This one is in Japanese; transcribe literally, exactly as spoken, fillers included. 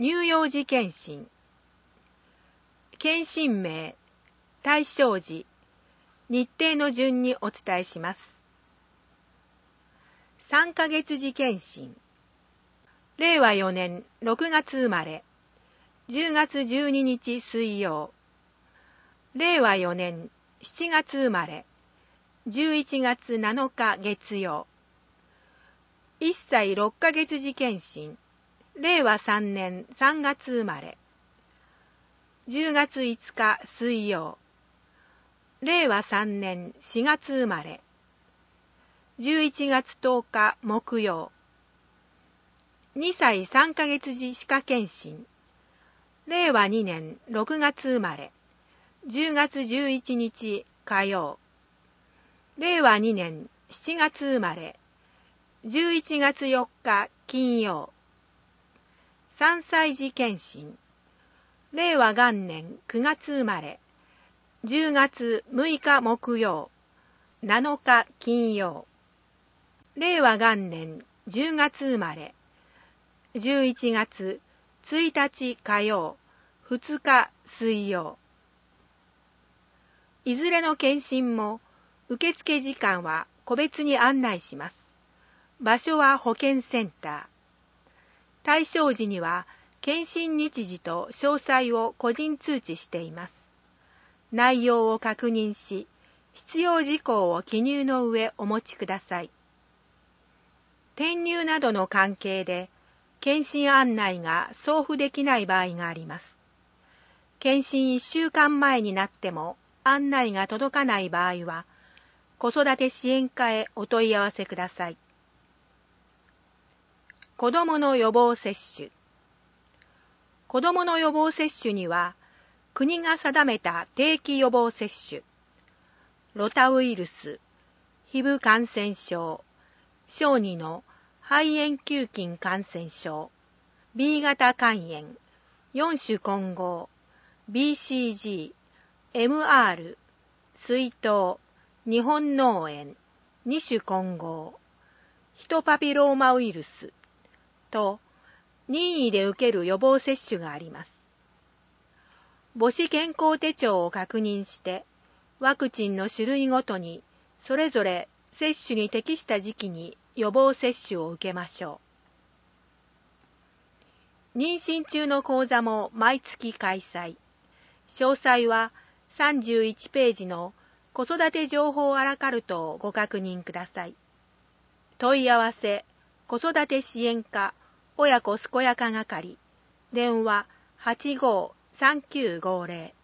乳幼児検診。検診名、対象時、日程の順にお伝えします。さんかげつ時検診。れいわよねんろくがつ生まれ、じゅうがつじゅうににち水曜。れいわよねんしちがつ生まれ、じゅういちがつなのか月曜。いっさいろっかげつ時検診。れいわさんねんさんがつ生まれ、じゅうがついつか水曜。れいわさんねんしがつ生まれ、じゅういちがつとおか木曜。にさいさんかげつ時歯科検診。れいわにねんろくがつ生まれ、じゅうがつじゅういちにち火曜。れいわにねんしちがつ生まれ、じゅういちがつよっか金曜。さんさい時検診。れいわがんねんくがつ生まれ、じゅうがつむいか木曜、なのか金曜。れいわがんねんじゅうがつ生まれ、じゅういちがつついたち火曜、ふつか水曜。いずれの検診も受付時間は個別に案内します。場所は保健センター。対象時には検診日時と詳細を個人通知しています。内容を確認し、必要事項を記入の上お持ちください。転入などの関係で、検診案内が送付できない場合があります。検診いっしゅうかんまえになっても案内が届かない場合は、子育て支援課へお問い合わせください。子どもの予防接種。子どもの予防接種には、国が定めた定期予防接種、ロタウイルス、皮膚感染症、小児の肺炎球菌感染症、ビー 型肝炎、よんしゅ混合、ビーシージー、エムアール、水痘、日本脳炎、にしゅ混合、ヒトパピローマウイルスと任意で受ける予防接種があります。母子健康手帳を確認して、ワクチンの種類ごとにそれぞれ接種に適した時期に予防接種を受けましょう。妊娠中の講座も毎月開催。詳細はさんじゅういちページの子育て情報アラカルトをご確認ください。問い合わせ、子育て支援課、親子健やか係、電話はちごうさんきゅうごぜろ。